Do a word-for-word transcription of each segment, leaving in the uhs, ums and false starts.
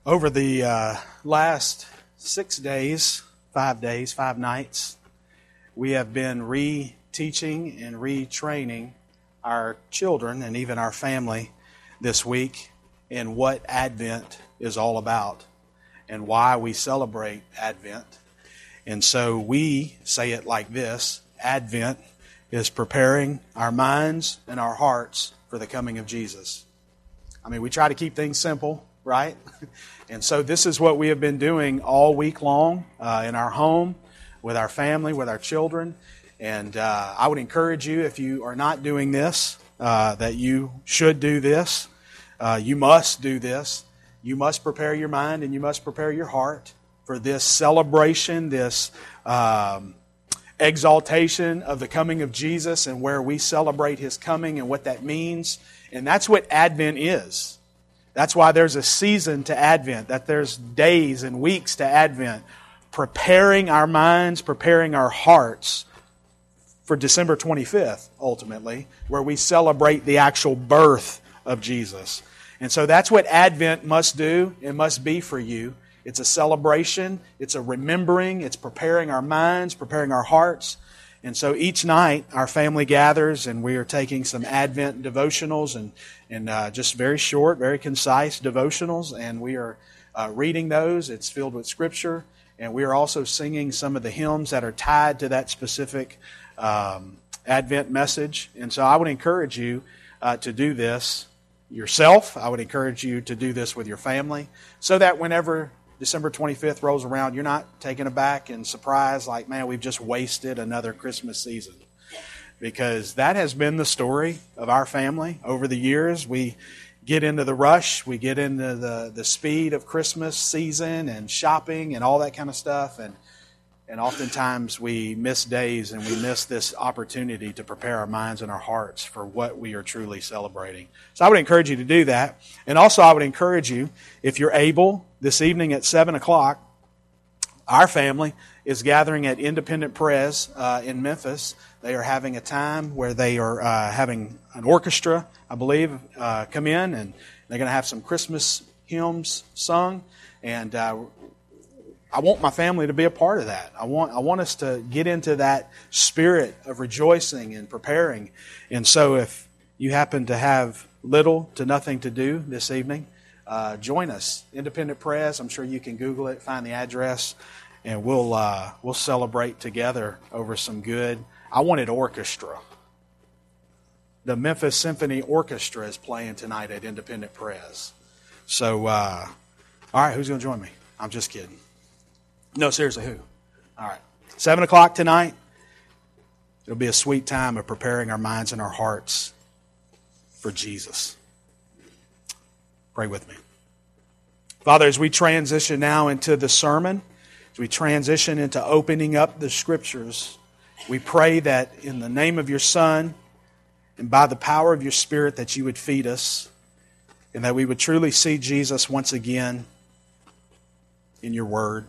Over the uh, last six days, five days, five nights, we have been re-teaching and retraining our children and even our family this week in what Advent is all about and why we celebrate Advent. And so we say it like this: Advent is preparing our minds and our hearts for the coming of Jesus. I mean, we try to keep things simple, right? And so this is what we have been doing all week long uh, in our home, with our family, with our children. And uh, I would encourage you, if you are not doing this, uh, that you should do this. Uh, you must do this. You must prepare your mind and you must prepare your heart for this celebration, this um, exaltation of the coming of Jesus, and where we celebrate His coming and what that means. And that's what Advent is. That's why there's a season to Advent, that there's days and weeks to Advent, preparing our minds, preparing our hearts for December twenty-fifth, ultimately, where we celebrate the actual birth of Jesus. And so that's what Advent must do and must be for you. It's a celebration, it's a remembering, it's preparing our minds, preparing our hearts. And so each night our family gathers and we are taking some Advent devotionals and, and uh, just very short, very concise devotionals, and we are uh, reading those. It's filled with Scripture, and we are also singing some of the hymns that are tied to that specific um, Advent message. And so I would encourage you uh, to do this yourself. I would encourage you to do this with your family, so that whenever December twenty-fifth rolls around, you're not taken aback and surprised like, man, we've just wasted another Christmas season. Because that has been the story of our family over the years. We get into the rush, we get into the, the speed of Christmas season and shopping and all that kind of stuff. And, and oftentimes we miss days and we miss this opportunity to prepare our minds and our hearts for what we are truly celebrating. So I would encourage you to do that. And also I would encourage you, if you're able, this evening at seven o'clock, our family is gathering at Independent Press uh, in Memphis. They are having a time where they are uh, having an orchestra, I believe, uh, come in, and they're going to have some Christmas hymns sung. And uh, I want my family to be a part of that. I want I want us to get into that spirit of rejoicing and preparing. And so if you happen to have little to nothing to do this evening, Uh, join us, Independent Press. I'm sure you can Google it, find the address, and we'll uh, we'll celebrate together over some good. I wanted orchestra. The Memphis Symphony Orchestra is playing tonight at Independent Press. So, uh, all right, who's going to join me? I'm just kidding. No, seriously, who? All right, seven o'clock tonight. It'll be a sweet time of preparing our minds and our hearts for Jesus. Pray with me. Father, as we transition now into the sermon, as we transition into opening up the Scriptures, we pray that in the name of your Son and by the power of your Spirit that you would feed us and that we would truly see Jesus once again in your Word.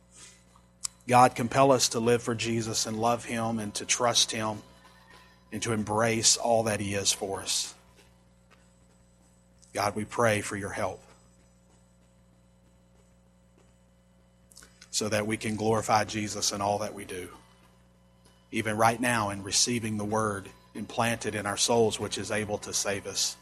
God, compel us to live for Jesus and love Him and to trust Him and to embrace all that He is for us. God, we pray for your help so that we can glorify Jesus in all that we do. Even right now in receiving the word implanted in our souls, which is able to save us,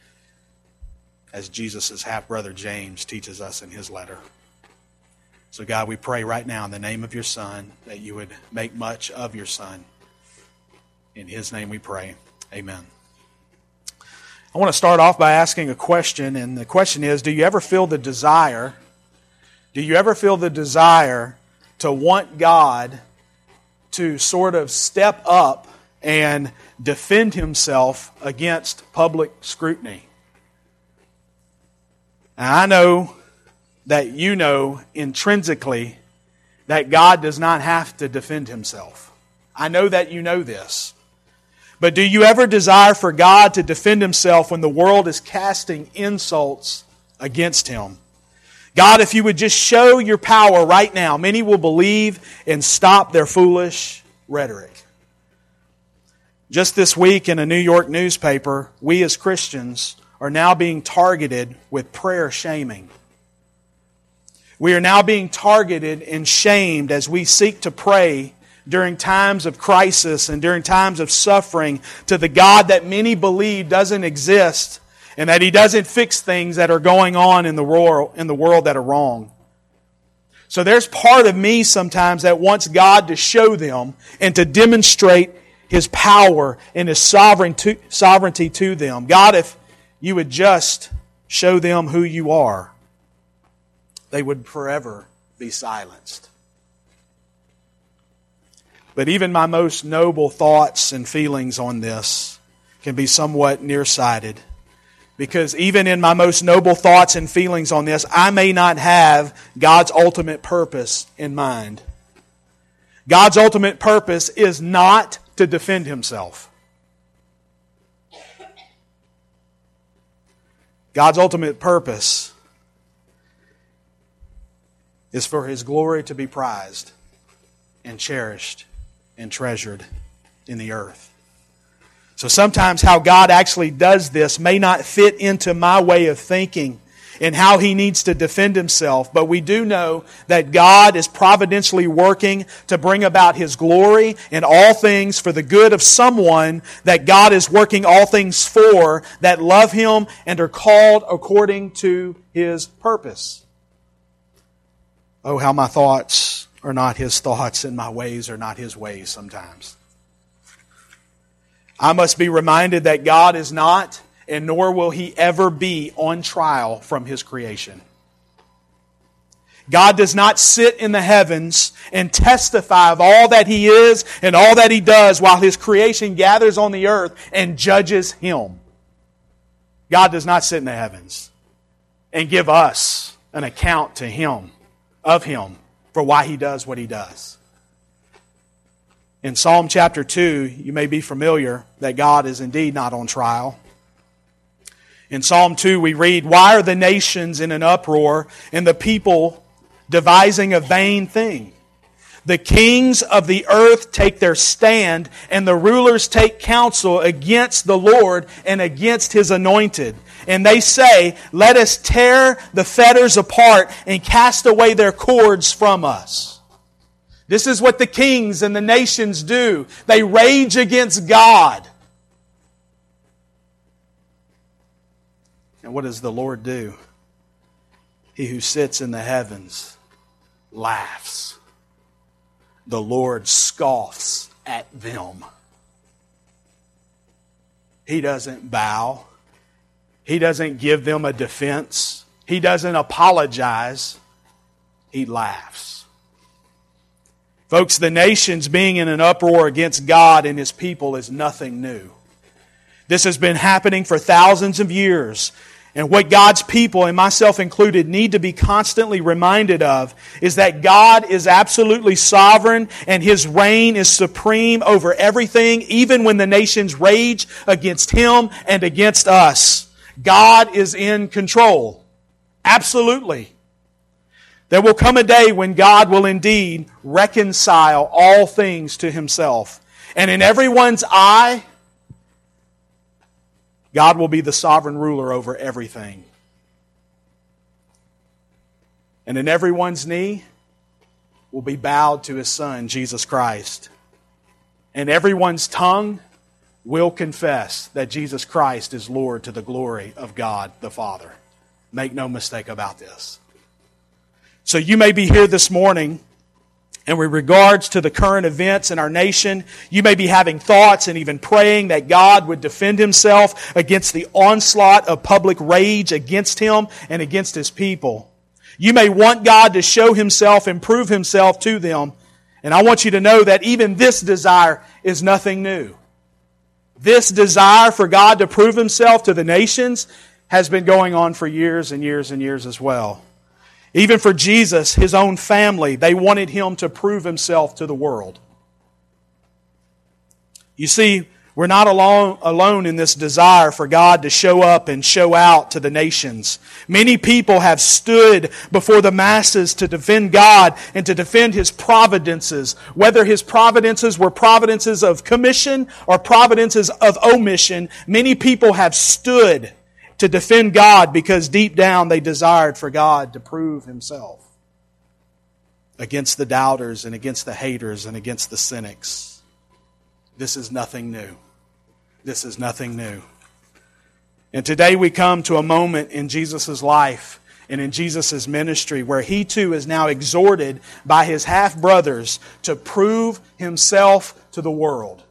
as Jesus' half-brother James teaches us in his letter. So God, we pray right now in the name of your Son that you would make much of your Son. In his name we pray. Amen. I want to start off by asking a question, and the question is, do you ever feel the desire, do you ever feel the desire to want God to sort of step up and defend Himself against public scrutiny? And I know that you know intrinsically that God does not have to defend Himself. I know that you know this. But do you ever desire for God to defend Himself when the world is casting insults against Him? God, if you would just show your power right now, many will believe and stop their foolish rhetoric. Just this week in a New York newspaper, we as Christians are now being targeted with prayer shaming. We are now being targeted and shamed as we seek to pray during times of crisis and during times of suffering to the God that many believe doesn't exist and that He doesn't fix things that are going on in the world, in the world that are wrong. So there's part of me sometimes that wants God to show them and to demonstrate His power and His sovereignty to them. God, if You would just show them who You are, they would forever be silenced. But even my most noble thoughts and feelings on this can be somewhat nearsighted. Because even in my most noble thoughts and feelings on this, I may not have God's ultimate purpose in mind. God's ultimate purpose is not to defend Himself. God's ultimate purpose is for His glory to be prized and cherished and treasured in the earth. So sometimes how God actually does this may not fit into my way of thinking and how He needs to defend Himself, but we do know that God is providentially working to bring about His glory in all things for the good of someone that God is working all things for, that love Him and are called according to His purpose. Oh, how my thoughts are not His thoughts and my ways are not His ways sometimes. I must be reminded that God is not, and nor will He ever be, on trial from His creation. God does not sit in the heavens and testify of all that He is and all that He does while His creation gathers on the earth and judges Him. God does not sit in the heavens and give us an account to Him, of Him, for why He does what He does. In Psalm chapter two, you may be familiar that God is indeed not on trial. In Psalm two, we read, "Why are the nations in an uproar and the people devising a vain thing? The kings of the earth take their stand, and the rulers take counsel against the Lord and against His anointed. And they say, 'Let us tear the fetters apart and cast away their cords from us.'" This is what the kings and the nations do. They rage against God. And what does the Lord do? He who sits in the heavens laughs. The Lord scoffs at them. He doesn't bow. He doesn't give them a defense. He doesn't apologize. He laughs. Folks, the nations being in an uproar against God and His people is nothing new. This has been happening for thousands of years. And what God's people, and myself included, need to be constantly reminded of is that God is absolutely sovereign and His reign is supreme over everything, even when the nations rage against Him and against us. God is in control. Absolutely. There will come a day when God will indeed reconcile all things to Himself. And in everyone's eye, God will be the sovereign ruler over everything. And in everyone's knee will be bowed to His Son, Jesus Christ. And everyone's tongue will confess that Jesus Christ is Lord to the glory of God the Father. Make no mistake about this. So you may be here this morning, and with regards to the current events in our nation, you may be having thoughts and even praying that God would defend Himself against the onslaught of public rage against Him and against His people. You may want God to show Himself and prove Himself to them. And I want you to know that even this desire is nothing new. This desire for God to prove Himself to the nations has been going on for years and years and years as well. Even for Jesus, His own family, they wanted Him to prove Himself to the world. You see, we're not alone, alone in this desire for God to show up and show out to the nations. Many people have stood before the masses to defend God and to defend His providences, whether His providences were providences of commission or providences of omission. Many people have stood to defend God because deep down they desired for God to prove Himself. against the doubters and against the haters and against the cynics. This is nothing new. This is nothing new. And today we come to a moment in Jesus' life and in Jesus' ministry where He too is now exhorted by His half-brothers to prove Himself to the world.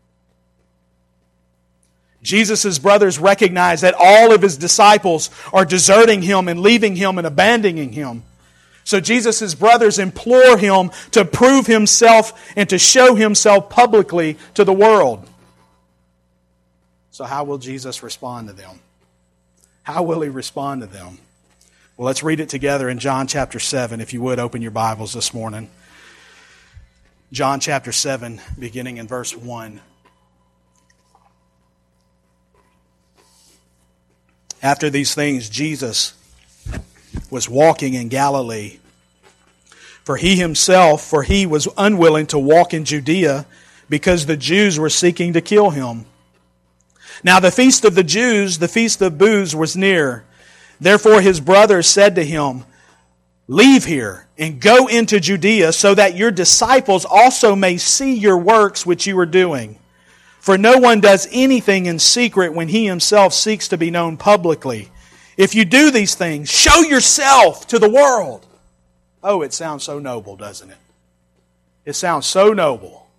Jesus' brothers recognize that all of His disciples are deserting Him and leaving Him and abandoning Him. So Jesus' brothers implore Him to prove Himself and to show Himself publicly to the world. So how will Jesus respond to them? How will He respond to them? Well, let's read it together in John chapter seven. If you would, open your Bibles this morning. John chapter seven, beginning in verse one. After these things, Jesus was walking in Galilee. For he himself, for he was unwilling to walk in Judea because the Jews were seeking to kill him. Now the feast of the Jews, the feast of booths, was near. Therefore his brothers said to him, "Leave here and go into Judea so that your disciples also may see your works which you are doing. For no one does anything in secret when he himself seeks to be known publicly. If you do these things, show yourself to the world." Oh, it sounds so noble, doesn't it? It sounds so noble.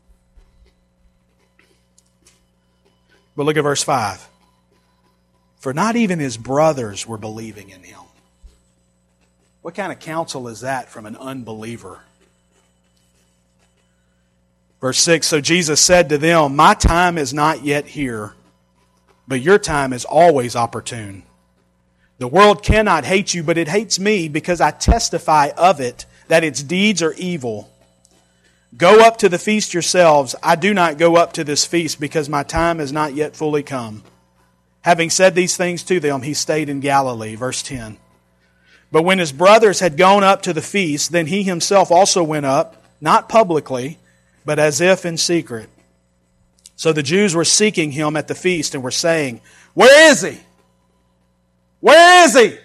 But look at verse five. For not even his brothers were believing in him. What kind of counsel is that from an unbeliever? Verse six, so Jesus said to them, "My time is not yet here, but your time is always opportune. The world cannot hate you, but it hates me because I testify of it that its deeds are evil. Go up to the feast yourselves. I do not go up to this feast because my time is not yet fully come." Having said these things to them, he stayed in Galilee. Verse ten. But when his brothers had gone up to the feast, then he himself also went up, not publicly, but as if in secret. So the Jews were seeking him at the feast and were saying, "Where is he? Where is he?"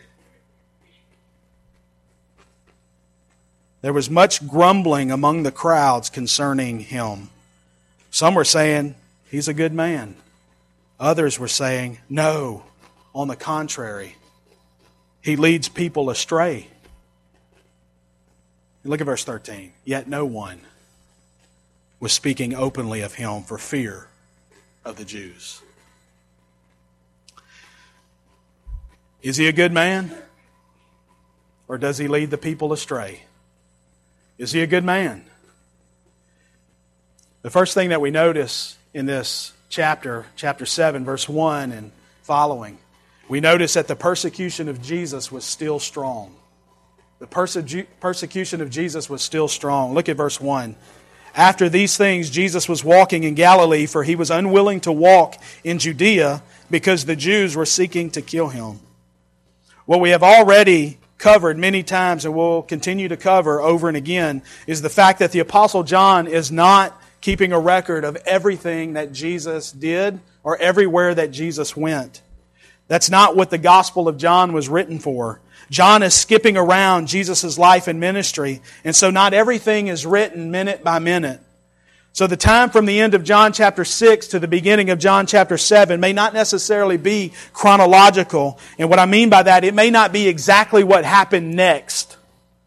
There was much grumbling among the crowds concerning him. Some were saying, "He's a good man." Others were saying, "No, on the contrary, he leads people astray." Look at verse thirteen. Yet no one was speaking openly of him for fear of the Jews. Is he a good man? Or does he lead the people astray? Is he a good man? The first thing that we notice in this chapter, chapter seven, verse one and following, we notice that the persecution of Jesus was still strong. The perse- persecution of Jesus was still strong. Look at verse one. After these things, Jesus was walking in Galilee, for he was unwilling to walk in Judea because the Jews were seeking to kill him. What we have already covered many times and will continue to cover over and again is the fact that the Apostle John is not keeping a record of everything that Jesus did or everywhere that Jesus went. That's not what the Gospel of John was written for. John is skipping around Jesus' life and ministry, and so not everything is written minute by minute. So the time from the end of John chapter six to the beginning of John chapter seven may not necessarily be chronological. And what I mean by that, it may not be exactly what happened next.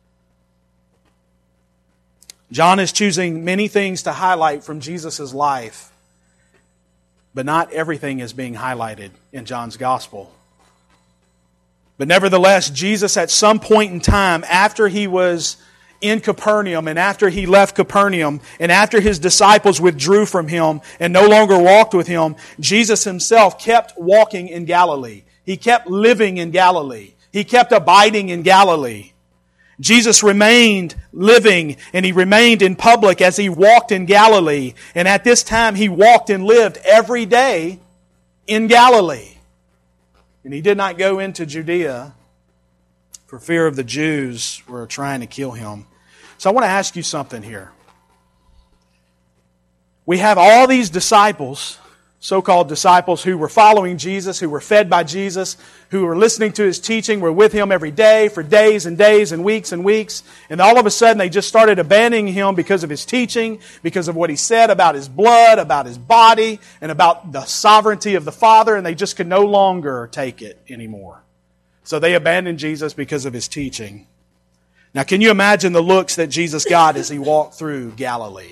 John is choosing many things to highlight from Jesus' life, but not everything is being highlighted in John's Gospel. But nevertheless, Jesus at some point in time, after He was in Capernaum and after He left Capernaum and after His disciples withdrew from Him and no longer walked with Him, Jesus Himself kept walking in Galilee. He kept living in Galilee. He kept abiding in Galilee. Jesus remained living and He remained in public as He walked in Galilee. And at this time He walked and lived every day in Galilee. And He did not go into Judea for fear of the Jews who were trying to kill Him. So I want to ask you something here. We have all these disciples so-called disciples who were following Jesus, who were fed by Jesus, who were listening to His teaching, were with Him every day for days and days and weeks and weeks. And all of a sudden they just started abandoning Him because of His teaching, because of what He said about His blood, about His body, and about the sovereignty of the Father, and they just could no longer take it anymore. So they abandoned Jesus because of His teaching. Now, can you imagine the looks that Jesus got as He walked through Galilee?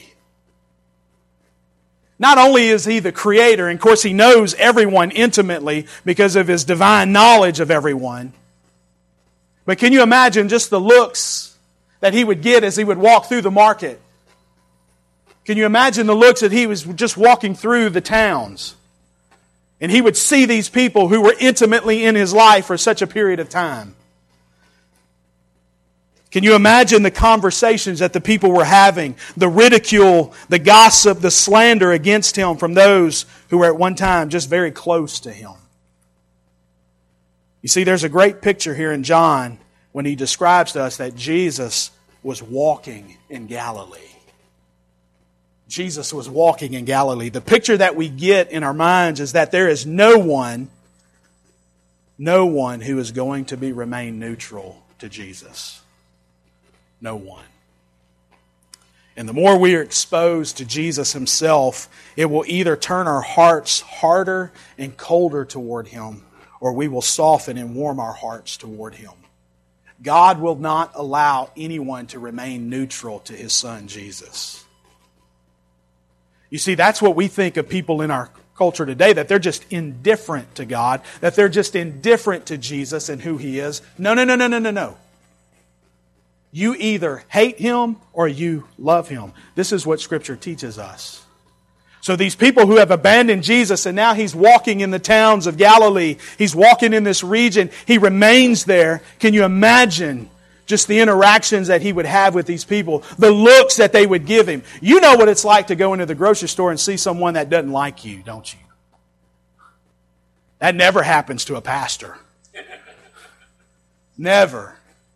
Not only is He the Creator, and of course He knows everyone intimately because of His divine knowledge of everyone, but can you imagine just the looks that He would get as He would walk through the market? Can you imagine the looks that He was just walking through the towns? And He would see these people who were intimately in His life for such a period of time. Can you imagine the conversations that the people were having, the ridicule, the gossip, the slander against Him from those who were at one time just very close to Him? You see, there's a great picture here in John when he describes to us that Jesus was walking in Galilee. Jesus was walking in Galilee. The picture that we get in our minds is that there is no one, no one who is going to be remain neutral to Jesus. No one. And the more we are exposed to Jesus Himself, it will either turn our hearts harder and colder toward Him, or we will soften and warm our hearts toward Him. God will not allow anyone to remain neutral to His Son, Jesus. You see, that's what we think of people in our culture today, that they're just indifferent to God, that they're just indifferent to Jesus and who He is. No, no, no, no, no, no, no. You either hate Him or you love Him. This is what Scripture teaches us. So these people who have abandoned Jesus and now He's walking in the towns of Galilee, He's walking in this region, He remains there. Can you imagine just the interactions that He would have with these people, the looks that they would give Him? You know what it's like to go into the grocery store and see someone that doesn't like you, don't you? That never happens to a pastor. Never.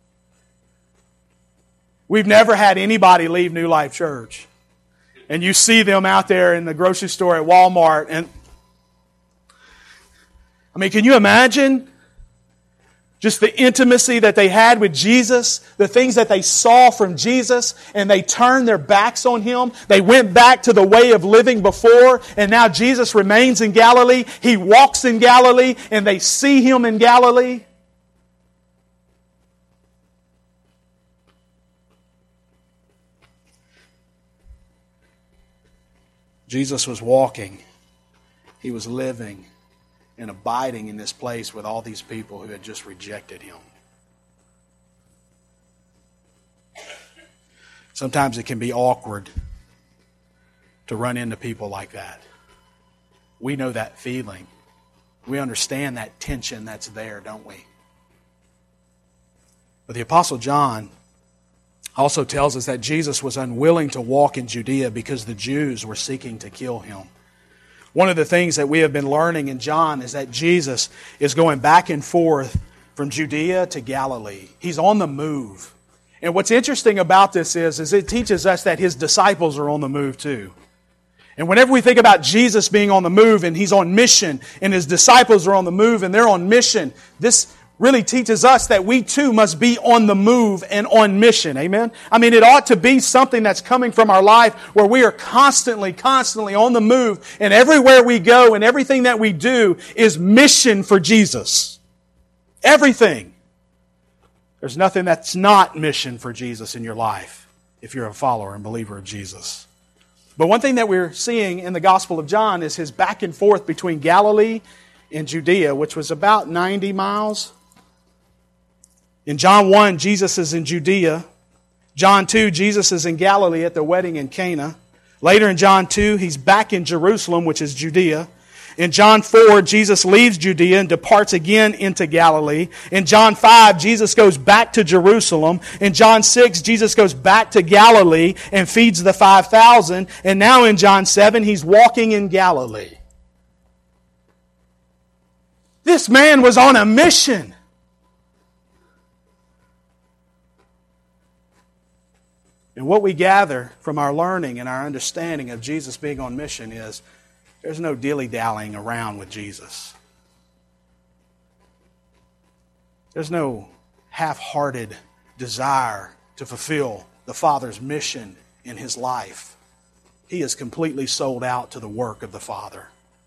We've never had anybody leave New Life Church. And you see them out there in the grocery store at Walmart. And I mean, can you imagine just the intimacy that they had with Jesus, the things that they saw from Jesus, and they turned their backs on Him. They went back to the way of living before, and now Jesus remains in Galilee. He walks in Galilee, and they see Him in Galilee. Jesus was walking. He was living and abiding in this place with all these people who had just rejected Him. Sometimes it can be awkward to run into people like that. We know that feeling. We understand that tension that's there, don't we? But the Apostle John also tells us that Jesus was unwilling to walk in Judea because the Jews were seeking to kill Him. One of the things that we have been learning in John is that Jesus is going back and forth from Judea to Galilee. He's on the move. And what's interesting about this is, is it teaches us that His disciples are on the move too. And whenever we think about Jesus being on the move and He's on mission and His disciples are on the move and they're on mission, this really teaches us that we too must be on the move and on mission. Amen? I mean, it ought to be something that's coming from our life where we are constantly, constantly on the move, and everywhere we go and everything that we do is mission for Jesus. Everything. There's nothing that's not mission for Jesus in your life if you're a follower and believer of Jesus. But one thing that we're seeing in the Gospel of John is His back and forth between Galilee and Judea, which was about ninety miles. In John one, Jesus is in Judea. John two, Jesus is in Galilee at the wedding in Cana. Later in John two, He's back in Jerusalem, which is Judea. In John four, Jesus leaves Judea and departs again into Galilee. In John five, Jesus goes back to Jerusalem. In John six, Jesus goes back to Galilee and feeds the five thousand. And now in John seven, He's walking in Galilee. This man was on a mission. And what we gather from our learning and our understanding of Jesus being on mission is There's no dilly-dallying around with Jesus. There's no half-hearted desire to fulfill the Father's mission in his life. He is completely sold out to the work of the Father.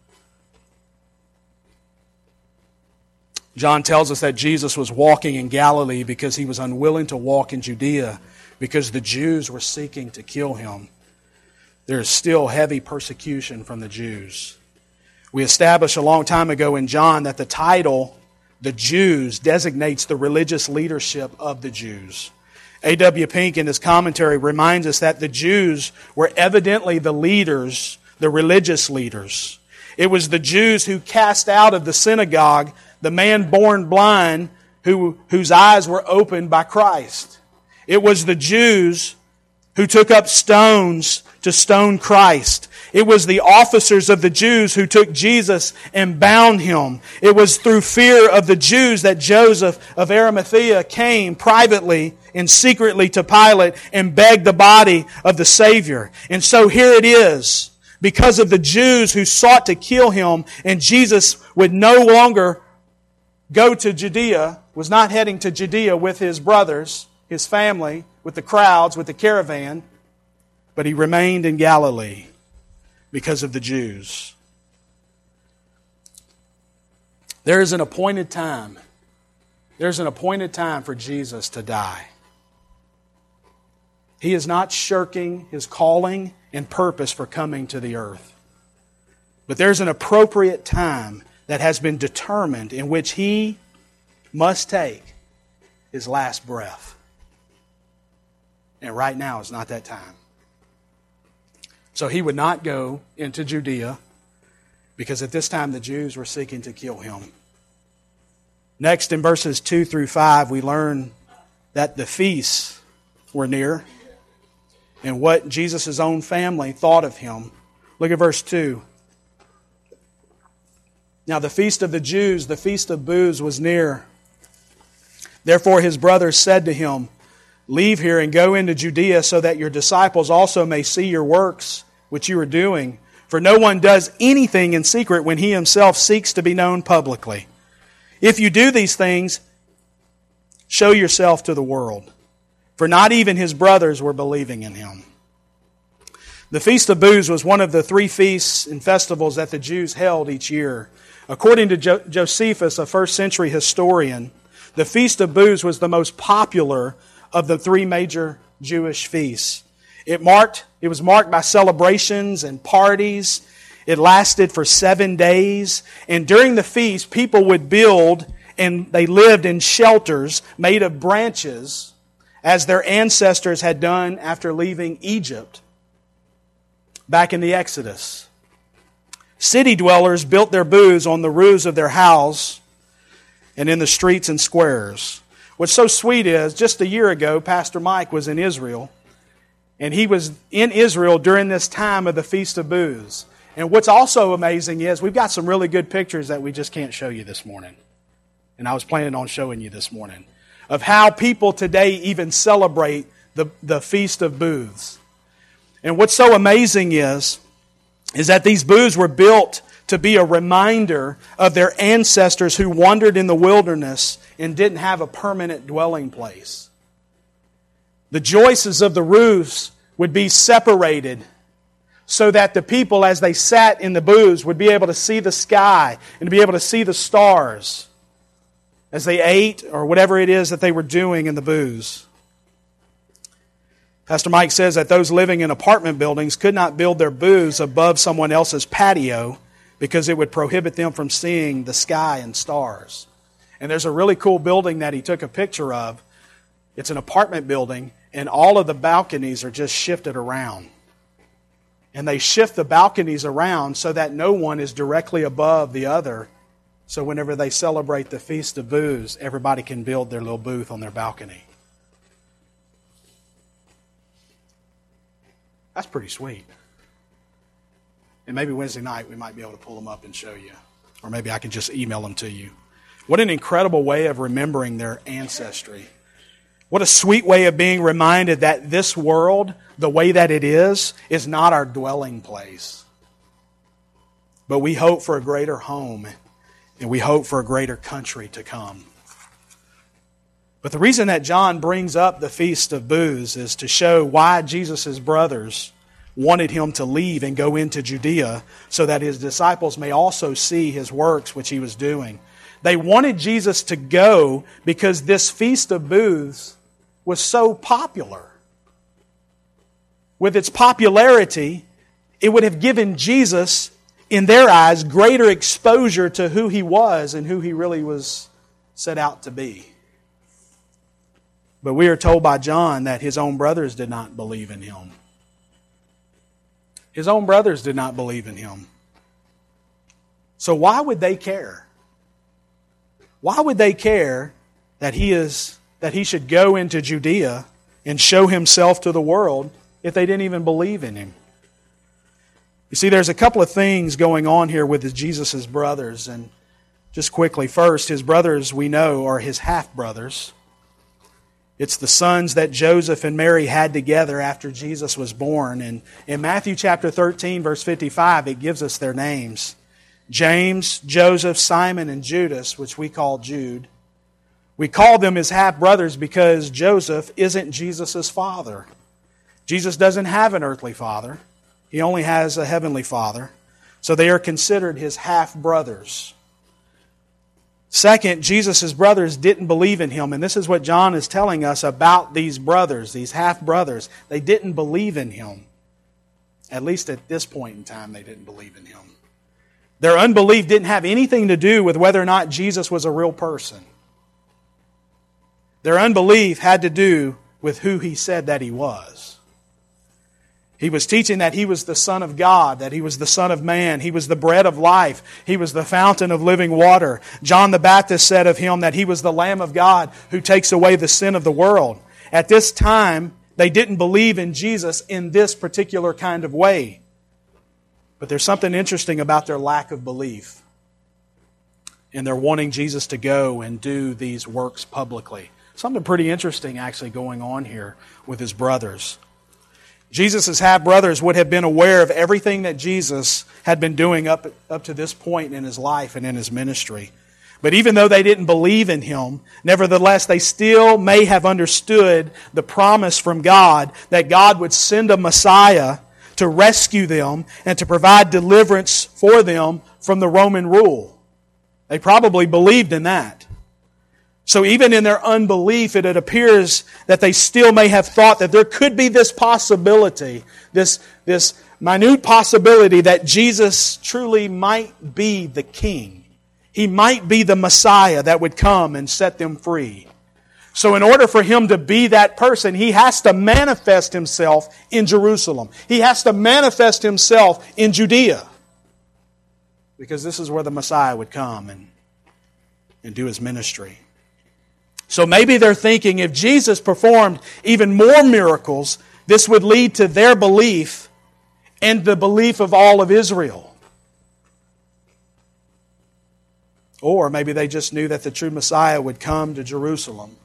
John tells us that Jesus was walking in Galilee because he was unwilling to walk in Judea because the Jews were seeking to kill him. There is still heavy persecution from the Jews. We established a long time ago in John that the title, the Jews, designates the religious leadership of the Jews. A W Pink in his commentary reminds us that the Jews were evidently the leaders, the religious leaders. It was the Jews who cast out of the synagogue the man born blind who, whose eyes were opened by Christ. It was the Jews who took up stones to stone Christ. It was the officers of the Jews who took Jesus and bound him. It was through fear of the Jews that Joseph of Arimathea came privately and secretly to Pilate and begged the body of the Savior. And so here it is, because of the Jews who sought to kill him, and Jesus would no longer go to Judea, was not heading to Judea with his brothers, his family, with the crowds, with the caravan, but he remained in Galilee because of the Jews. There is an appointed time. There's an appointed time for Jesus to die. He is not shirking his calling and purpose for coming to the earth. But there's an appropriate time that has been determined in which he must take his last breath. And right now is not that time. So he would not go into Judea because at this time the Jews were seeking to kill him. Next, in verses two through five, we learn that the feasts were near and what Jesus' own family thought of him. Look at verse two. Now the feast of the Jews, the feast of booths, was near. Therefore his brothers said to him, "Leave here and go into Judea so that your disciples also may see your works which you are doing. For no one does anything in secret when he himself seeks to be known publicly. If you do these things, show yourself to the world." For not even his brothers were believing in him. The Feast of Booths was one of the three feasts and festivals that the Jews held each year. According to jo- Josephus, a first century historian, the Feast of Booths was the most popular of the three major Jewish feasts. It marked, it was marked by celebrations and parties. It lasted for seven days. And during the feast, people would build, and they lived in shelters made of branches, as their ancestors had done after leaving Egypt back in the Exodus. City dwellers built their booths on the roofs of their house and in the streets and squares. What's so sweet is, just a year ago, Pastor Mike was in Israel, and he was in Israel during this time of the Feast of Booths. And what's also amazing is, we've got some really good pictures that we just can't show you this morning. And I was planning on showing you this morning, of how people today even celebrate the, the Feast of Booths. And what's so amazing is, is that these booths were built to be a reminder of their ancestors who wandered in the wilderness and didn't have a permanent dwelling place. The joists of the roofs would be separated so that the people, as they sat in the booths, would be able to see the sky and to be able to see the stars as they ate or whatever it is that they were doing in the booths. Pastor Mike says that those living in apartment buildings could not build their booths above someone else's patio because it would prohibit them from seeing the sky and stars. And there's a really cool building that he took a picture of. It's an apartment building, and all of the balconies are just shifted around. And they shift the balconies around so that no one is directly above the other. So whenever they celebrate the Feast of Booths, everybody can build their little booth on their balcony. That's pretty sweet. And maybe Wednesday night we might be able to pull them up and show you. Or maybe I can just email them to you. What an incredible way of remembering their ancestry. What a sweet way of being reminded that this world, the way that it is, is not our dwelling place. but we hope for a greater home, and we hope for a greater country to come. But the reason that John brings up the Feast of Booths is to show why Jesus' brothers wanted him to leave and go into Judea so that his disciples may also see his works which he was doing. They wanted Jesus to go because this Feast of Booths was so popular. With its popularity, it would have given Jesus, in their eyes, greater exposure to who he was and who he really was set out to be. But we are told by John that his own brothers did not believe in him. His own brothers did not believe in him. So why would they care? Why would they care that he is that he should go into Judea and show himself to the world if they didn't even believe in him? You see, there's a couple of things going on here with Jesus' brothers. And just quickly, first, his brothers, we know, are his half-brothers. It's the sons that Joseph and Mary had together after Jesus was born. And in Matthew chapter thirteen, verse fifty-five, it gives us their names. James, Joseph, Simon, and Judas, which we call Jude. We call them his half-brothers because Joseph isn't Jesus' father. Jesus doesn't have an earthly father. He only has a heavenly Father. So they are considered his half-brothers. Second, Jesus' brothers didn't believe in him. And this is what John is telling us about these brothers, these half-brothers. They didn't believe in him. At least at this point in time, they didn't believe in him. Their unbelief didn't have anything to do with whether or not Jesus was a real person. Their unbelief had to do with who he said that he was. He was teaching that he was the Son of God, that he was the Son of Man, he was the bread of life, he was the fountain of living water. John the Baptist said of him that he was the Lamb of God who takes away the sin of the world. At this time, they didn't believe in Jesus in this particular kind of way. But there's something interesting about their lack of belief. And they're wanting Jesus to go and do these works publicly. Something pretty interesting actually going on here with his brothers. Jesus' half-brothers would have been aware of everything that Jesus had been doing up, up to this point in his life and in his ministry. But even though they didn't believe in him, nevertheless, they still may have understood the promise from God that God would send a Messiah to rescue them and to provide deliverance for them from the Roman rule. They probably believed in that. So even in their unbelief, it, it appears that they still may have thought that there could be this possibility, this, this minute possibility that Jesus truly might be the King. He might be the Messiah that would come and set them free. So in order for Him to be that person, He has to manifest Himself in Jerusalem. He has to manifest Himself in Judea. Because this is where the Messiah would come and, and do His ministry. So maybe they're thinking if Jesus performed even more miracles, this would lead to their belief and the belief of all of Israel. Or maybe they just knew that the true Messiah would come to Jerusalem.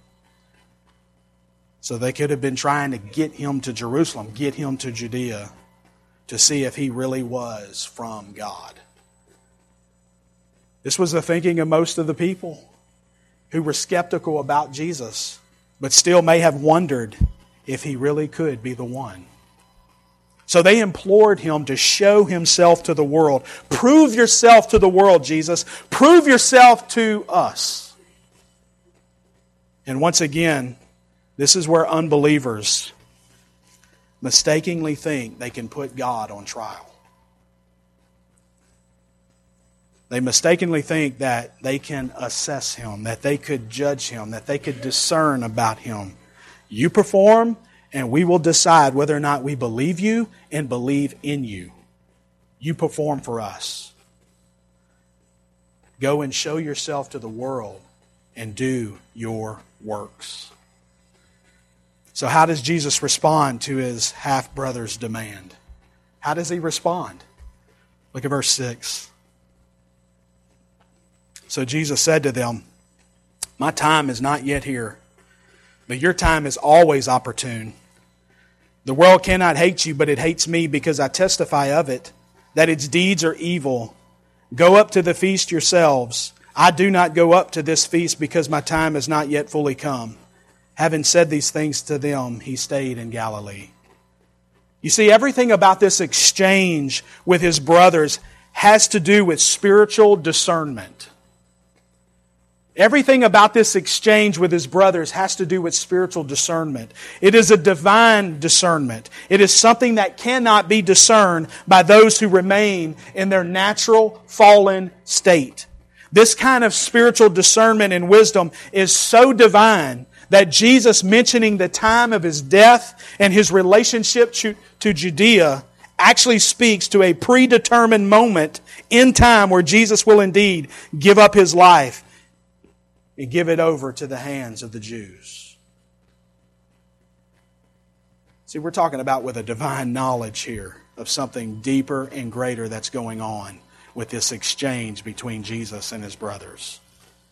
So they could have been trying to get Him to Jerusalem, get Him to Judea, to see if He really was from God. This was the thinking of most of the people who were skeptical about Jesus, but still may have wondered if He really could be the one. So they implored Him to show Himself to the world. Prove yourself to the world, Jesus. Prove yourself to us. And once again, this is where unbelievers mistakenly think they can put God on trial. They mistakenly think that they can assess Him, that they could judge Him, that they could discern about Him. You perform, and we will decide whether or not we believe you and believe in you. You perform for us. Go and show yourself to the world and do your works. So how does Jesus respond to His half-brother's demand? How does He respond? Look at verse six. So Jesus said to them, "My time is not yet here, but your time is always opportune. The world cannot hate you, but it hates me because I testify of it, that its deeds are evil. Go up to the feast yourselves. I do not go up to this feast because my time is not yet fully come. Having said these things to them, he stayed in Galilee. You see, everything about this exchange with his brothers has to do with spiritual discernment. Everything about this exchange with his brothers has to do with spiritual discernment. It is a divine discernment. It is something that cannot be discerned by those who remain in their natural fallen state. This kind of spiritual discernment and wisdom is so divine that Jesus, mentioning the time of his death and his relationship to, to Judea, actually speaks to a predetermined moment in time where Jesus will indeed give up his life and give it over to the hands of the Jews. See, we're talking about with a divine knowledge here of something deeper and greater that's going on with this exchange between Jesus and his brothers.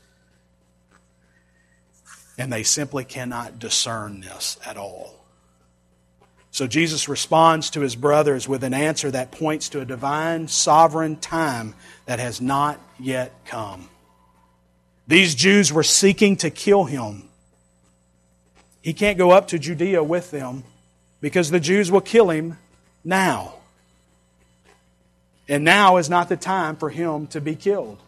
And they simply cannot discern this at all. So Jesus responds to his brothers with an answer that points to a divine, sovereign time that has not yet come. These Jews were seeking to kill him. He can't go up to Judea with them because the Jews will kill him now. And now is not the time for him to be killed.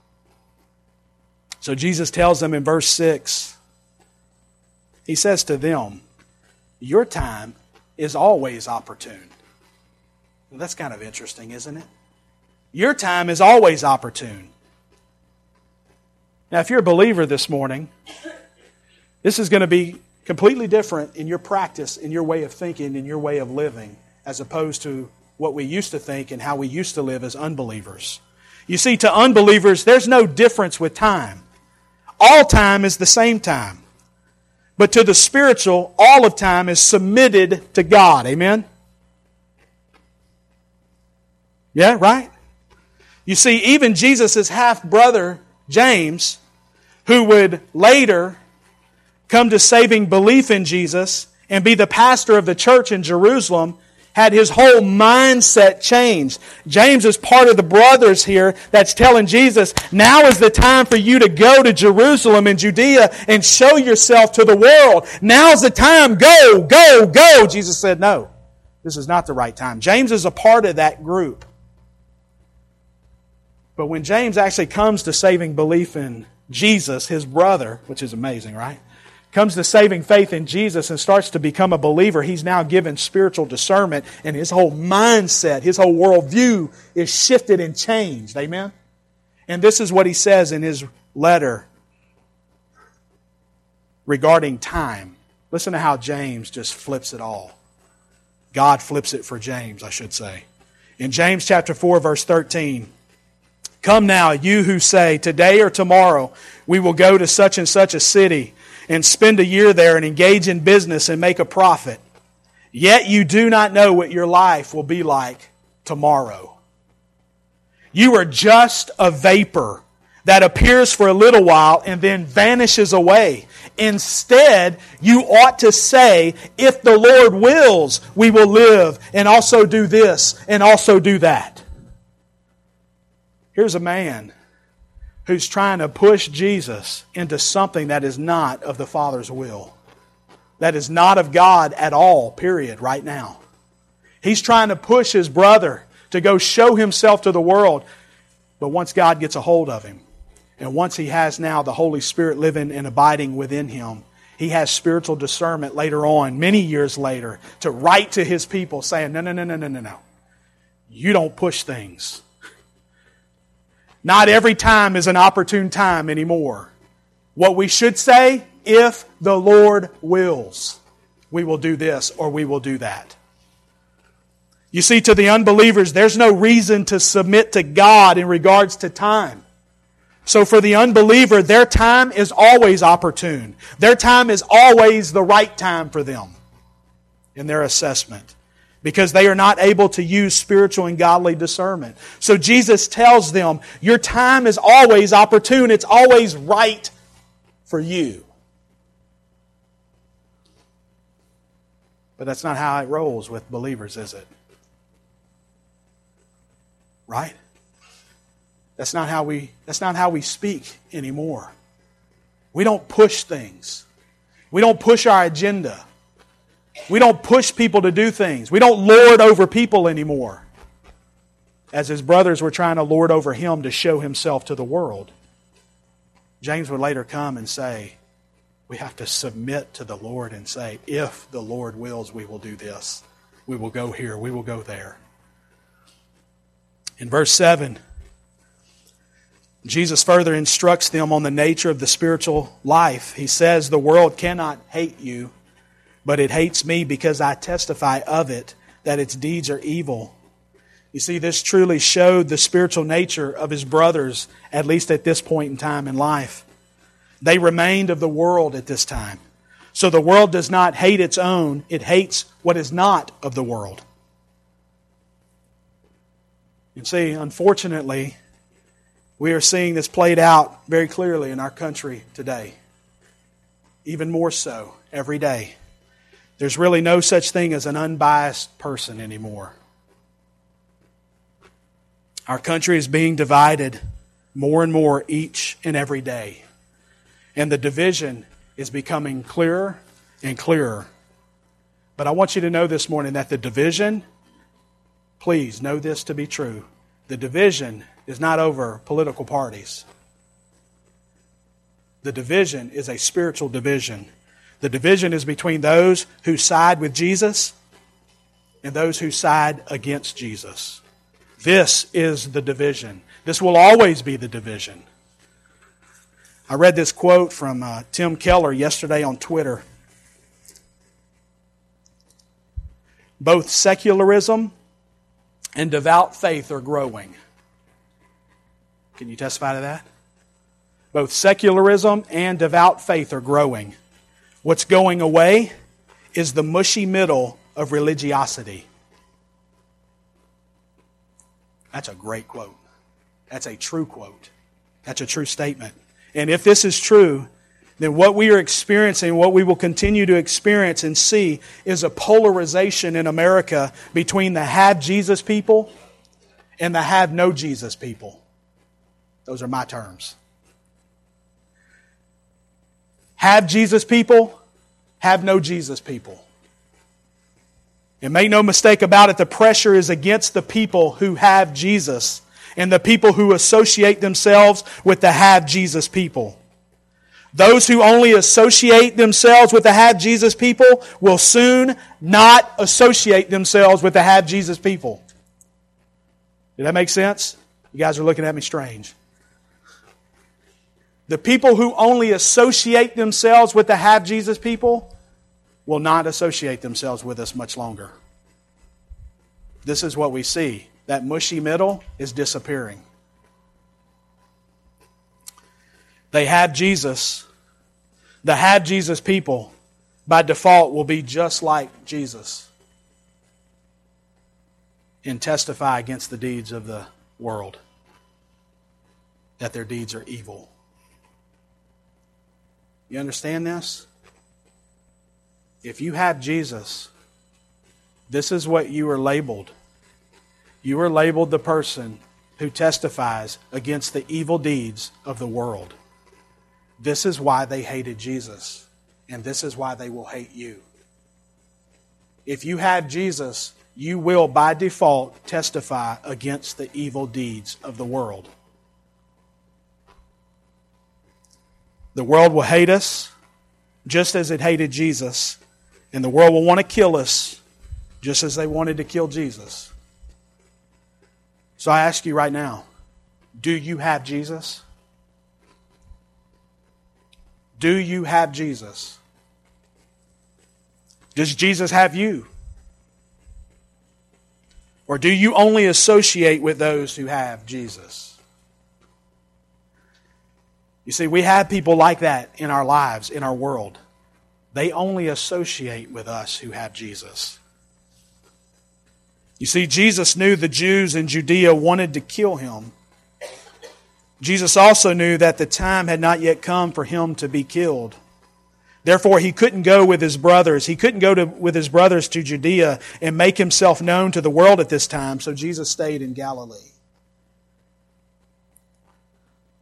So Jesus tells them in verse six, he says to them, your time is always opportune. Well, that's kind of interesting, isn't it? Your time is always opportune. Now, if you're a believer this morning, this is going to be completely different in your practice, in your way of thinking, in your way of living, as opposed to what we used to think and how we used to live as unbelievers. You see, to unbelievers, there's no difference with time. All time is the same time. But to the spiritual, all of time is submitted to God. Amen? Yeah, right? You see, even Jesus' half-brother, James, who would later come to saving belief in Jesus and be the pastor of the church in Jerusalem, had his whole mindset changed. James is part of the brothers here that's telling Jesus, now is the time for you to go to Jerusalem and Judea and show yourself to the world. Now's the time. Go, go, go. Jesus said, no, this is not the right time. James is a part of that group. But when James actually comes to saving belief in Jesus, his brother, which is amazing, right? Comes to saving faith in Jesus and starts to become a believer, he's now given spiritual discernment and his whole mindset, his whole worldview is shifted and changed. Amen? And this is what he says in his letter regarding time. Listen to how James just flips it all. God flips it for James, I should say. In James chapter four, verse thirteen, come now, you who say, today or tomorrow we will go to such and such a city and spend a year there and engage in business and make a profit. Yet you do not know what your life will be like tomorrow. You are just a vapor that appears for a little while and then vanishes away. Instead, you ought to say, if the Lord wills, we will live and also do this and also do that. Here's a man who's trying to push Jesus into something that is not of the Father's will. That is not of God at all, period, right now. He's trying to push his brother to go show himself to the world. But once God gets a hold of him, and once he has now the Holy Spirit living and abiding within him, he has spiritual discernment later on, many years later, to write to his people saying, no, no, no, no, no, no, no. You don't push things. Not every time is an opportune time anymore. What we should say, if the Lord wills, we will do this or we will do that. You see, to the unbelievers, there's no reason to submit to God in regards to time. So for the unbeliever, their time is always opportune. Their time is always the right time for them in their assessment, because they are not able to use spiritual and godly discernment. So Jesus tells them, your time is always opportune. It's always right for you. But that's not how it rolls with believers, is it? Right? That's not how we, that's not how we speak anymore. We don't push things. We don't push our agenda. We don't push people to do things. We don't lord over people anymore, as his brothers were trying to lord over him to show himself to the world. James would later come and say, we have to submit to the Lord and say, if the Lord wills, we will do this. We will go here. We will go there. In verse seven, Jesus further instructs them on the nature of the spiritual life. He says, the world cannot hate you, but it hates me because I testify of it, that its deeds are evil. You see, this truly showed the spiritual nature of his brothers, at least at this point in time in life. They remained of the world at this time. So the world does not hate its own, it hates what is not of the world. You see, unfortunately, we are seeing this played out very clearly in our country today. Even more so every day. There's really no such thing as an unbiased person anymore. Our country is being divided more and more each and every day. And the division is becoming clearer and clearer. But I want you to know this morning that the division, please know this to be true, the division is not over political parties. The division is a spiritual division. The division is between those who side with Jesus and those who side against Jesus. This is the division. This will always be the division. I read this quote from uh, Tim Keller yesterday on Twitter. Both secularism and devout faith are growing. Can you testify to that? Both secularism and devout faith are growing. What's going away is the mushy middle of religiosity. That's a great quote. That's a true quote. That's a true statement. And if this is true, then what we are experiencing, what we will continue to experience and see, is a polarization in America between the have Jesus people and the have no Jesus people. Those are my terms. Have Jesus people, have no Jesus people. And make no mistake about it, the pressure is against the people who have Jesus and the people who associate themselves with the have Jesus people. Those who only associate themselves with the have Jesus people will soon not associate themselves with the have Jesus people. Did that make sense? You guys are looking at me strange. The people who only associate themselves with the have Jesus people will not associate themselves with us much longer. This is what we see. That mushy middle is disappearing. They have Jesus. The have Jesus people, by default, will be just like Jesus and testify against the deeds of the world, that their deeds are evil. You understand this? If you have Jesus, this is what you are labeled. You are labeled the person who testifies against the evil deeds of the world. This is why they hated Jesus, and this is why they will hate you. If you have Jesus, you will by default testify against the evil deeds of the world. The world will hate us just as it hated Jesus, and the world will want to kill us just as they wanted to kill Jesus. So I ask you right now, do you have Jesus? Do you have Jesus? Does Jesus have you? Or do you only associate with those who have Jesus? You see, we have people like that in our lives, in our world. They only associate with us who have Jesus. You see, Jesus knew the Jews in Judea wanted to kill him. Jesus also knew that the time had not yet come for him to be killed. Therefore, he couldn't go with his brothers. He couldn't go to, with his brothers to Judea and make himself known to the world at this time, so Jesus stayed in Galilee.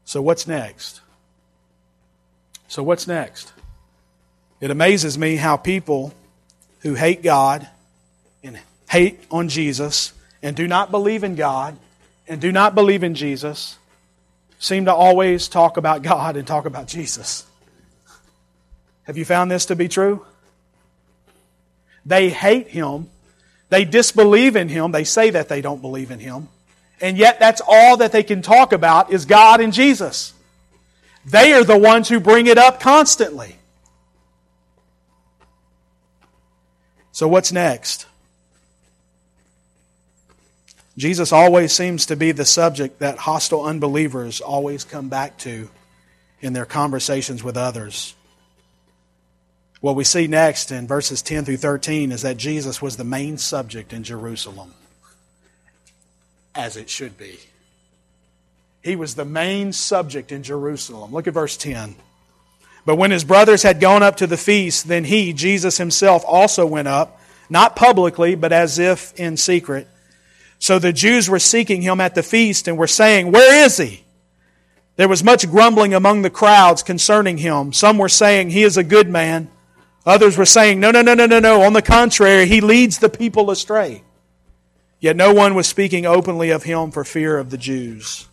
So what's next? So what's next? It amazes me how people who hate God and hate on Jesus and do not believe in God and do not believe in Jesus seem to always talk about God and talk about Jesus. Have you found this to be true? They hate Him. They disbelieve in Him. They say that they don't believe in Him. And yet that's all that they can talk about is God and Jesus. They are the ones who bring it up constantly. So what's next? Jesus always seems to be the subject that hostile unbelievers always come back to in their conversations with others. What we see next in verses ten through thirteen is that Jesus was the main subject in Jerusalem, as it should be. He was the main subject in Jerusalem. Look at verse ten. But when his brothers had gone up to the feast, then he, Jesus himself, also went up, not publicly, but as if in secret. So the Jews were seeking him at the feast and were saying, "Where is he?" There was much grumbling among the crowds concerning him. Some were saying, "He is a good man." Others were saying, "No, no, no, no, no, no. On the contrary, he leads the people astray." Yet no one was speaking openly of him for fear of the Jews.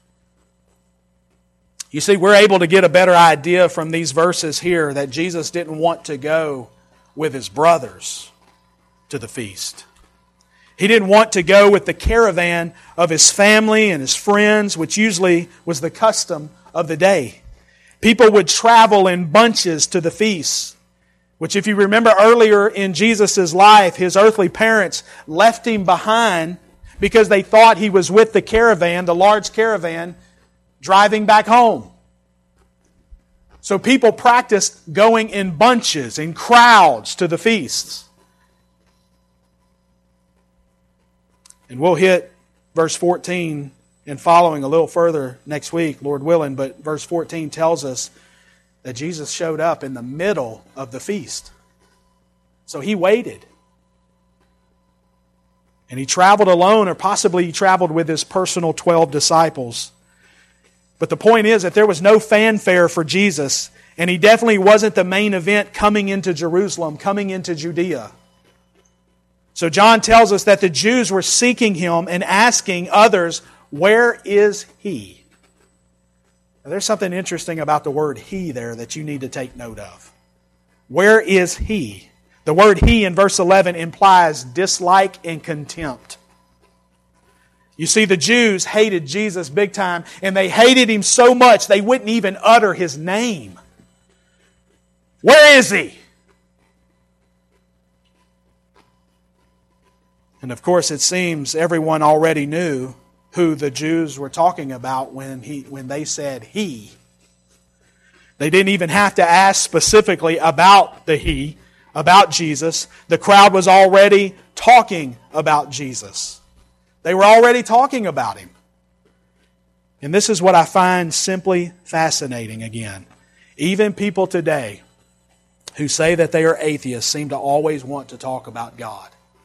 You see, we're able to get a better idea from these verses here that Jesus didn't want to go with his brothers to the feast. He didn't want to go with the caravan of his family and his friends, which usually was the custom of the day. People would travel in bunches to the feasts, which if you remember earlier in Jesus' life, his earthly parents left him behind because they thought he was with the caravan, the large caravan, driving back home. So people practiced going in bunches, in crowds to the feasts. And we'll hit verse fourteen and following a little further next week, Lord willing, but verse fourteen tells us that Jesus showed up in the middle of the feast. So he waited. And he traveled alone, or possibly he traveled with his personal twelve disciples. But the point is that there was no fanfare for Jesus, and he definitely wasn't the main event coming into Jerusalem, coming into Judea. So John tells us that the Jews were seeking him and asking others, "Where is he?" Now, there's something interesting about the word "he" there that you need to take note of. Where is he? The word "he" in verse eleven implies dislike and contempt. You see, the Jews hated Jesus big time, and they hated him so much they wouldn't even utter his name. Where is he? And of course, it seems everyone already knew who the Jews were talking about when he when they said he. They didn't even have to ask specifically about the he, about Jesus. The crowd was already talking about Jesus. They were already talking about him. And this is what I find simply fascinating again. Even people today who say that they are atheists seem to always want to talk about God.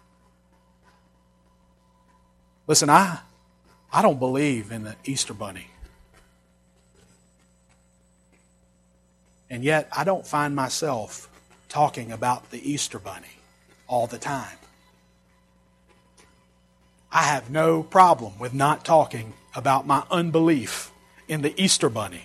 Listen, I, I don't believe in the Easter Bunny. And yet I don't find myself talking about the Easter Bunny all the time. I have no problem with not talking about my unbelief in the Easter Bunny.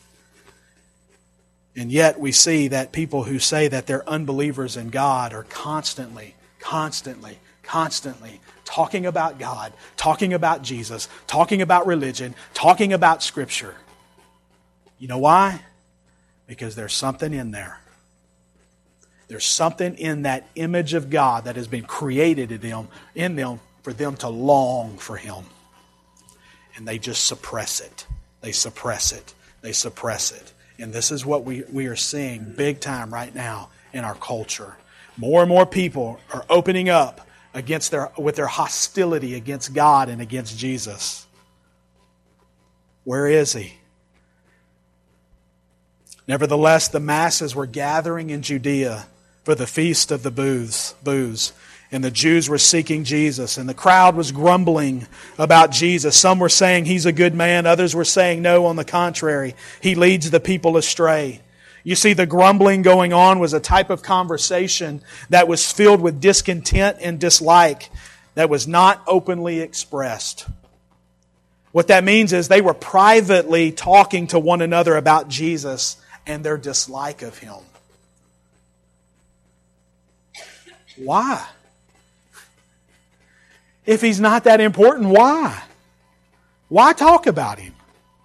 And yet we see that people who say that they're unbelievers in God are constantly, constantly, constantly talking about God, talking about Jesus, talking about religion, talking about Scripture. You know why? Because there's something in there. There's something in that image of God that has been created in them, in them for them to long for Him. And they just suppress it. They suppress it. They suppress it. And this is what we, we are seeing big time right now in our culture. More and more people are opening up against their with their hostility against God and against Jesus. Where is He? Nevertheless, the masses were gathering in Judea for the feast of the booths, booths. And the Jews were seeking Jesus, and the crowd was grumbling about Jesus. Some were saying He's a good man. Others were saying, no, on the contrary, He leads the people astray. You see, the grumbling going on was a type of conversation that was filled with discontent and dislike that was not openly expressed. What that means is they were privately talking to one another about Jesus and their dislike of Him. Why? If He's not that important, why? Why talk about Him?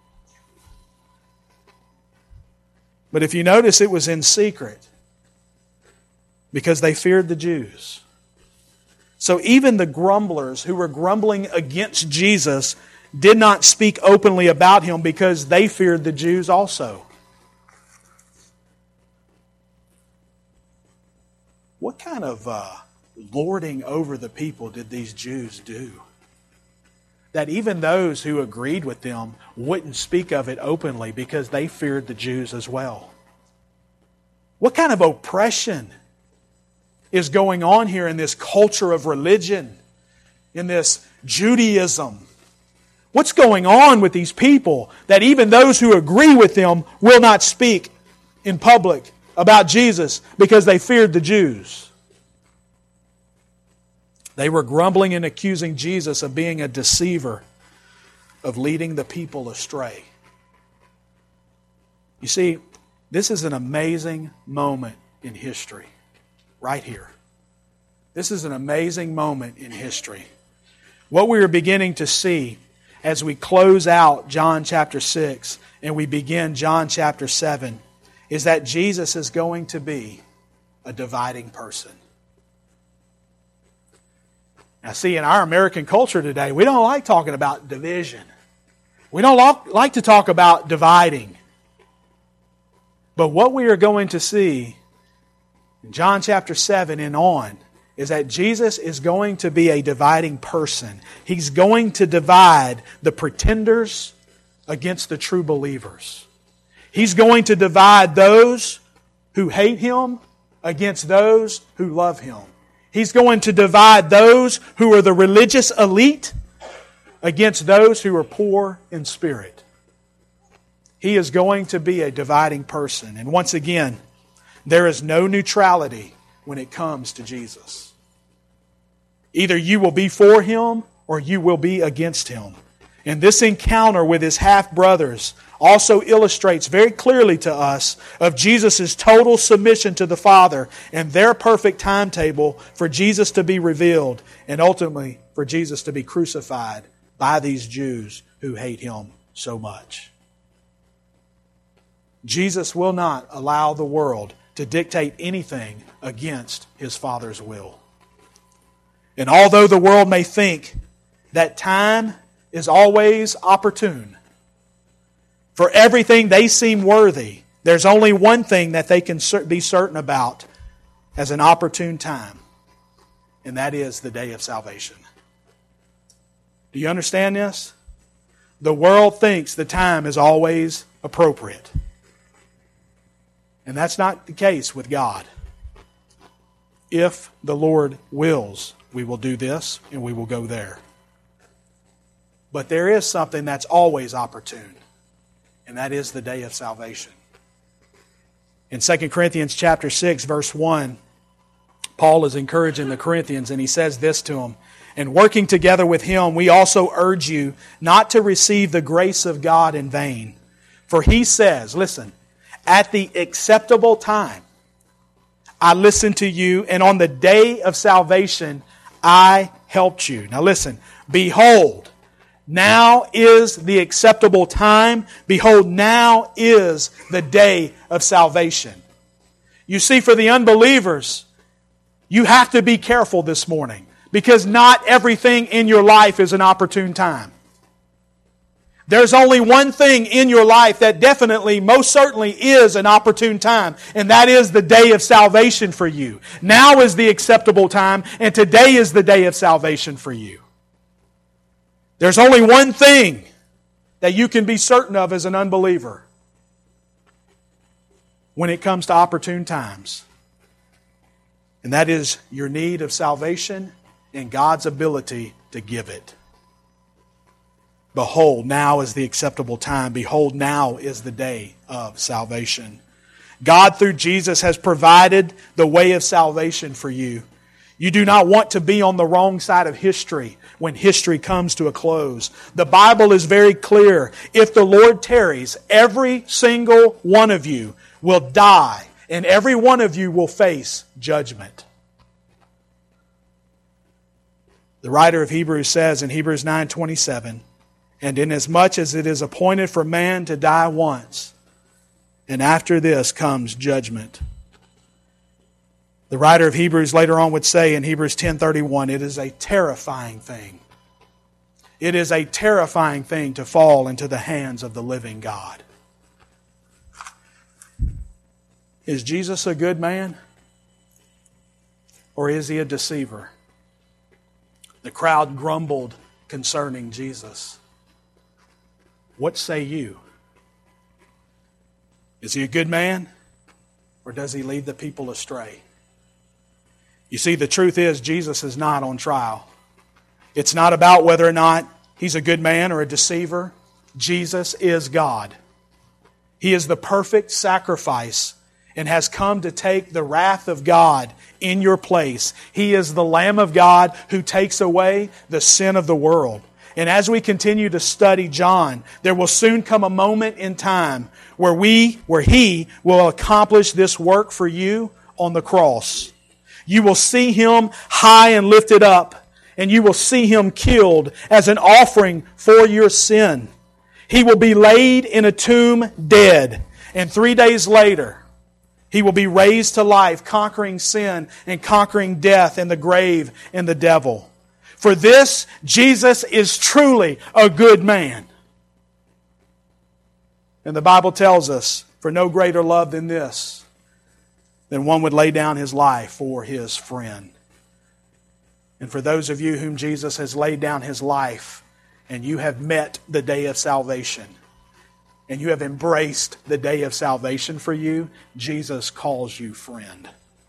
But if you notice, it was in secret because they feared the Jews. So even the grumblers who were grumbling against Jesus did not speak openly about Him because they feared the Jews also. What kind of uh, lording over the people did these Jews do? That even those who agreed with them wouldn't speak of it openly because they feared the Jews as well. What kind of oppression is going on here in this culture of religion, in this Judaism? What's going on with these people that even those who agree with them will not speak in public about Jesus because they feared the Jews? They were grumbling and accusing Jesus of being a deceiver, of leading the people astray. You see, this is an amazing moment in history, right here. This is an amazing moment in history. What we are beginning to see as we close out John chapter six and we begin John chapter seven is that Jesus is going to be a dividing person. Now see, in our American culture today, we don't like talking about division. We don't like to talk about dividing. But what we are going to see in John chapter seven and on is that Jesus is going to be a dividing person. He's going to divide the pretenders against the true believers. He's going to divide those who hate Him against those who love Him. He's going to divide those who are the religious elite against those who are poor in spirit. He is going to be a dividing person. And once again, there is no neutrality when it comes to Jesus. Either you will be for Him or you will be against Him. And this encounter with His half-brothers also illustrates very clearly to us of Jesus' total submission to the Father and their perfect timetable for Jesus to be revealed and ultimately for Jesus to be crucified by these Jews who hate Him so much. Jesus will not allow the world to dictate anything against His Father's will. And although the world may think that time is always opportune, for everything they seem worthy, there's only one thing that they can be certain about as an opportune time, and that is the day of salvation. Do you understand this? The world thinks the time is always appropriate. And that's not the case with God. If the Lord wills, we will do this and we will go there. But there is something that's always opportune, and that is the day of salvation. In Second Corinthians chapter six, verse one, Paul is encouraging the Corinthians, and he says this to them, "And working together with him, we also urge you not to receive the grace of God in vain. For he says," listen, "at the acceptable time I listened to you, and on the day of salvation I helped you." Now listen, "Behold, now is the acceptable time. Behold, now is the day of salvation." You see, for the unbelievers, you have to be careful this morning because not everything in your life is an opportune time. There's only one thing in your life that definitely, most certainly is an opportune time, and that is the day of salvation for you. Now is the acceptable time, and today is the day of salvation for you. There's only one thing that you can be certain of as an unbeliever when it comes to opportune times. And that is your need of salvation and God's ability to give it. Behold, now is the acceptable time. Behold, now is the day of salvation. God, through Jesus, has provided the way of salvation for you. You do not want to be on the wrong side of history when history comes to a close. The Bible is very clear. If the Lord tarries, every single one of you will die, and every one of you will face judgment. The writer of Hebrews says in Hebrews nine twenty-seven, and inasmuch as it is appointed for man to die once, and after this comes judgment. The writer of Hebrews later on would say in Hebrews ten thirty-one, it is a terrifying thing. It is a terrifying thing to fall into the hands of the living God. Is Jesus a good man? Or is he a deceiver? The crowd grumbled concerning Jesus. What say you? Is he a good man? Or does he lead the people astray? You see, the truth is Jesus is not on trial. It's not about whether or not he's a good man or a deceiver. Jesus is God. He is the perfect sacrifice and has come to take the wrath of God in your place. He is the Lamb of God who takes away the sin of the world. And as we continue to study John, there will soon come a moment in time where we, where He will accomplish this work for you on the cross. You will see Him high and lifted up, and you will see Him killed as an offering for your sin. He will be laid in a tomb dead, and three days later, He will be raised to life, conquering sin and conquering death and the grave and the devil. For this, Jesus is truly a good man. And the Bible tells us, for no greater love than this, than one would lay down his life for his friend. And for those of you whom Jesus has laid down His life, and you have met the day of salvation, and you have embraced the day of salvation for you, Jesus calls you friend.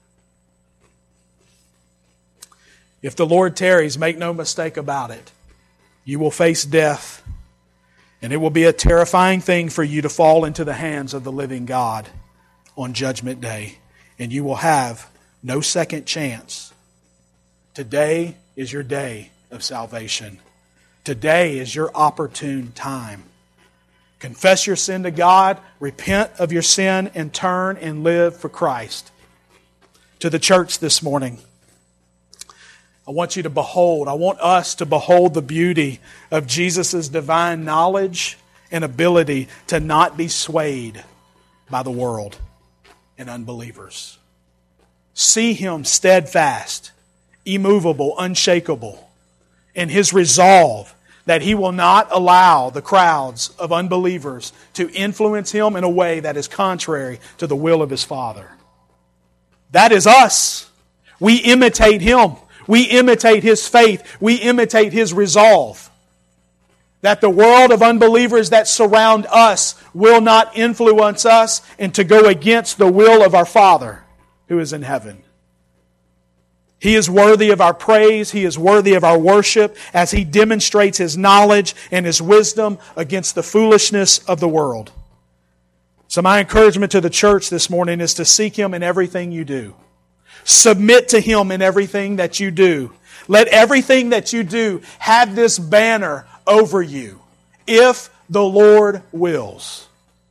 If the Lord tarries, make no mistake about it, you will face death, and it will be a terrifying thing for you to fall into the hands of the living God on Judgment Day, and you will have no second chance. Today is your day of salvation. Today is your opportune time. Confess your sin to God, repent of your sin, and turn and live for Christ. To the church this morning, I want you to behold, I want us to behold the beauty of Jesus' divine knowledge and ability to not be swayed by the world and unbelievers. See Him steadfast, immovable, unshakable, in His resolve that He will not allow the crowds of unbelievers to influence Him in a way that is contrary to the will of His Father. That is us. We imitate Him. We imitate His faith. We imitate His resolve. That the world of unbelievers that surround us will not influence us and to go against the will of our Father who is in heaven. He is worthy of our praise. He is worthy of our worship as He demonstrates His knowledge and His wisdom against the foolishness of the world. So my encouragement to the church this morning is to seek Him in everything you do. Submit to Him in everything that you do. Let everything that you do have this banner over you. If the Lord wills.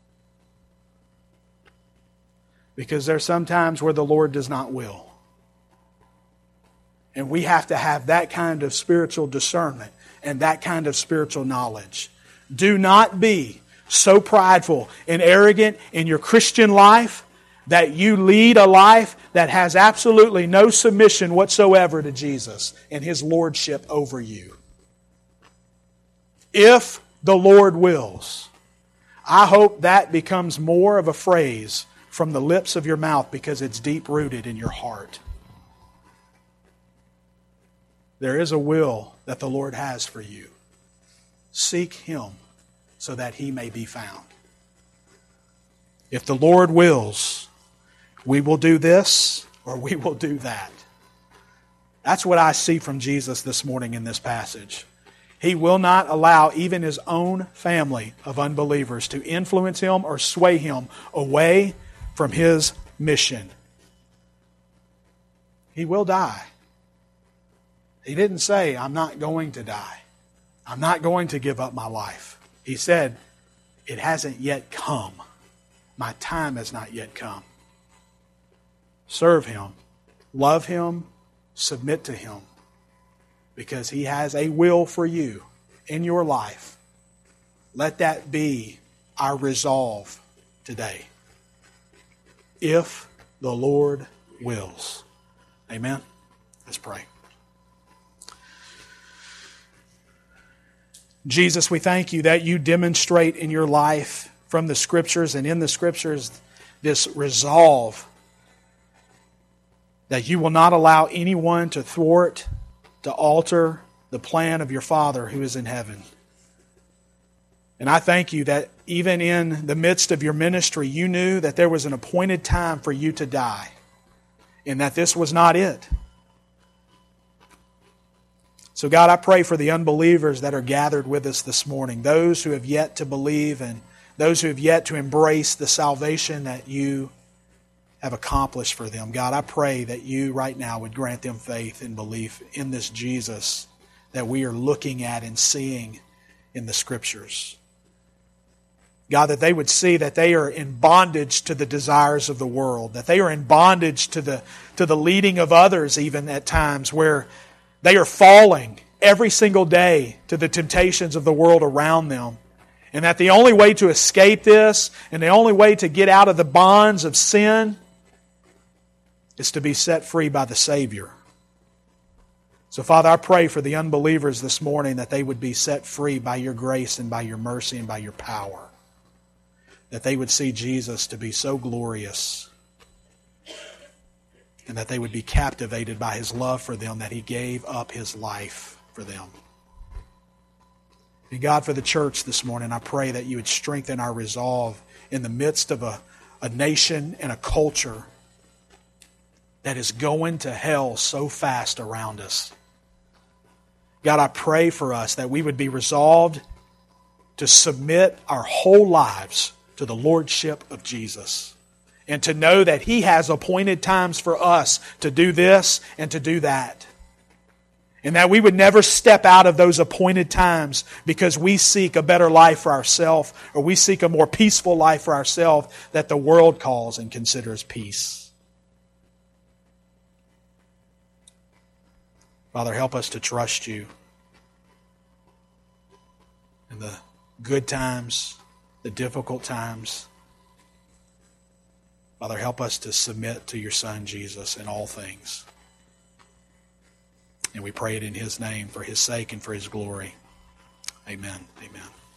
Because there are some times where the Lord does not will. And we have to have that kind of spiritual discernment and that kind of spiritual knowledge. Do not be so prideful and arrogant in your Christian life that you lead a life that has absolutely no submission whatsoever to Jesus and His lordship over you. If the Lord wills. I hope that becomes more of a phrase from the lips of your mouth because it's deep-rooted in your heart. There is a will that the Lord has for you. Seek Him so that He may be found. If the Lord wills, we will do this or we will do that. That's what I see from Jesus this morning in this passage. He will not allow even His own family of unbelievers to influence Him or sway Him away from His mission. He will die. He didn't say, I'm not going to die. I'm not going to give up my life. He said, it hasn't yet come. My time has not yet come. Serve Him. Love Him. Submit to Him. Because He has a will for you in your life. Let that be our resolve today. If the Lord wills. Amen? Let's pray. Jesus, we thank You that You demonstrate in Your life from the Scriptures and in the Scriptures this resolve that You will not allow anyone to thwart, to alter the plan of Your Father who is in heaven. And I thank You that even in the midst of Your ministry, You knew that there was an appointed time for You to die, and that this was not it. So God, I pray for the unbelievers that are gathered with us this morning, those who have yet to believe and those who have yet to embrace the salvation that You have accomplished for them. God, I pray that You right now would grant them faith and belief in this Jesus that we are looking at and seeing in the Scriptures. God, that they would see that they are in bondage to the desires of the world, that they are in bondage to the, to the leading of others even at times where they are falling every single day to the temptations of the world around them. And that the only way to escape this and the only way to get out of the bonds of sin is to be set free by the Savior. So, Father, I pray for the unbelievers this morning that they would be set free by Your grace and by Your mercy and by Your power. That they would see Jesus to be so glorious and that they would be captivated by His love for them, that He gave up His life for them. And God, for the church this morning, I pray that You would strengthen our resolve in the midst of a, a nation and a culture that is going to hell so fast around us. God, I pray for us that we would be resolved to submit our whole lives to the Lordship of Jesus. And to know that He has appointed times for us to do this and to do that. And that we would never step out of those appointed times because we seek a better life for ourselves or we seek a more peaceful life for ourselves that the world calls and considers peace. Father, help us to trust You in the good times, the difficult times. Father, help us to submit to Your Son, Jesus, in all things. And we pray it in His name, for His sake and for His glory. Amen. Amen.